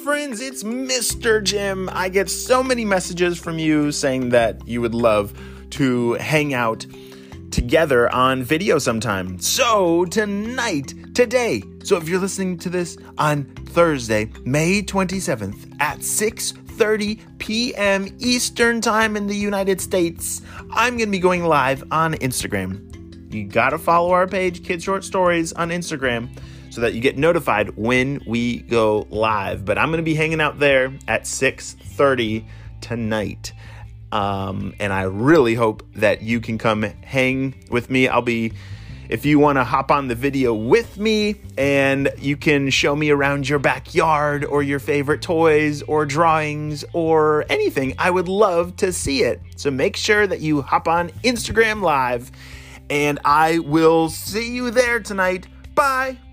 friends, it's Mr. Jim. I get so many messages from you saying that you would love to hang out together on video sometime. So today, so if you're listening to this on Thursday, May 27th at 6:30 p.m. Eastern Time in the United States, I'm going to be going live on Instagram. You got to follow our page, Kid Short Stories, on Instagram, so that you get notified when we go live. But I'm going to be hanging out there at 6:30 tonight. And I really hope that you can come hang with me. If you want to hop on the video with me and you can show me around your backyard or your favorite toys or drawings or anything, I would love to see it. So make sure that you hop on Instagram Live, and I will see you there tonight. Bye.